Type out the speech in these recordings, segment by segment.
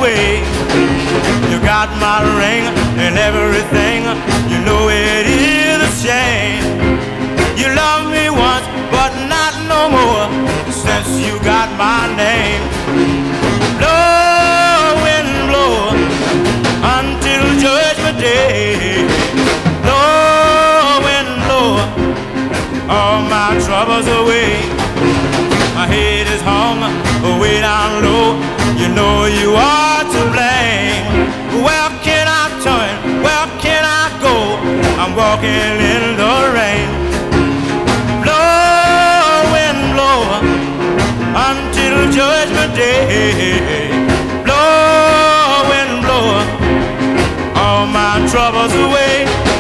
away. You got my ring and everything. You know it is a shame. You loved me once, but not no more since you got my name. Blow, wind, blow until Judgment Day. Blow, wind, blow all my troubles away. My head is hung way down low. You know you are to blame. Where can I turn? Where can I go? I'm walking in the rain. Blow, wind, blow until Judgment Day. Blow, wind, blow all my troubles away.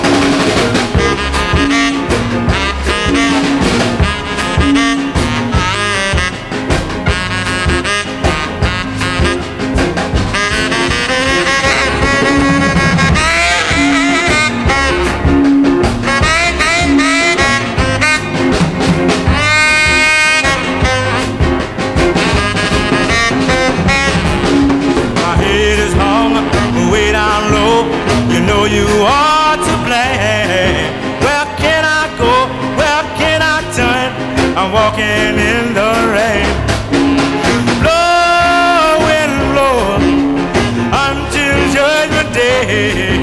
You are to blame. Where can I go? Where can I turn? I'm walking in the rain. Blow, wind, blow until Judgment Day.